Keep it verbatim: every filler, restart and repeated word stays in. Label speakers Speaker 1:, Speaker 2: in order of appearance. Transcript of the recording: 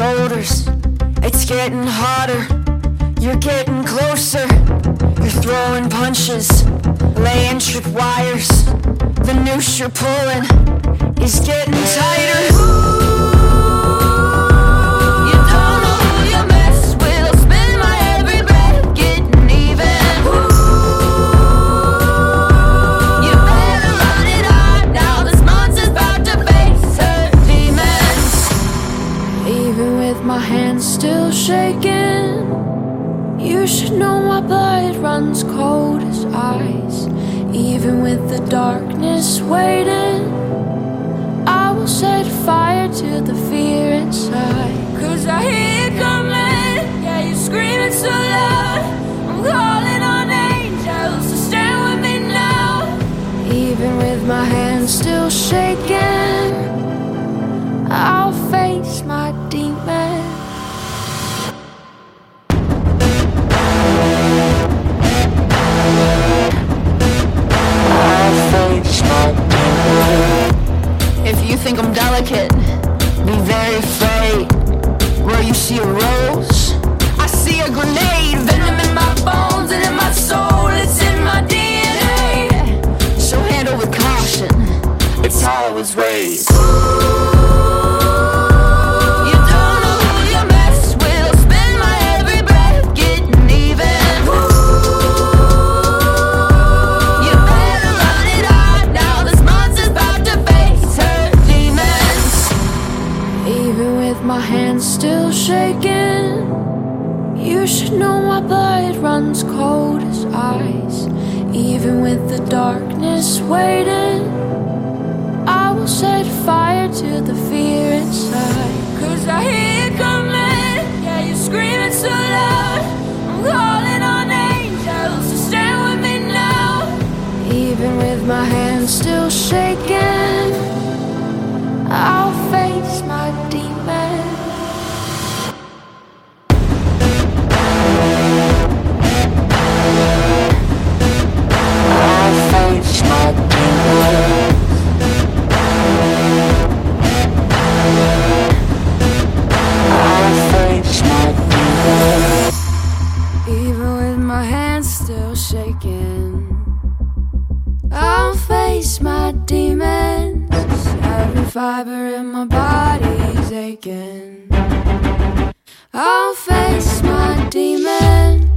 Speaker 1: shoulders. It's getting hotter, you're getting closer. You're throwing punches, laying tripwires. The noose you're pulling is getting tighter. You don't know who you mess with. I'll spend my every breath getting even. You better run it hard now. This monster's about to face her demons. Even with my hands still shaking, you should know my blood runs cold as ice. Even with the darkness waiting, I will set fire to the fear inside. Cause I hear you coming, yeah, you're screaming so loud. I'm calling on angels to stand with me now. Even with my hands still shaking, I'll face my demons. If you think I'm delicate, be very afraid. Where you see a rose, I see a grenade. Venom in my bones and in my soul, it's in my D N A. So handle with caution, it's how I was raised. You don't know who you mess with. I'll spend my every breath getting even. You better run it hard now. This monster's about to face her demons. Even with my hands still shaking, you should know my blood runs cold as ice. Even with the darkness waiting, I will set fire to the fear inside. Cause I hear you coming, yeah, you're screaming so loud. I'm calling on angels to stand with me now. Even with my hands still shaking, I'll face my demons. I'll face my demons. Even with my hands still shaking, I'll face my demons. Every fiber in my body's aching. I'll face my demons.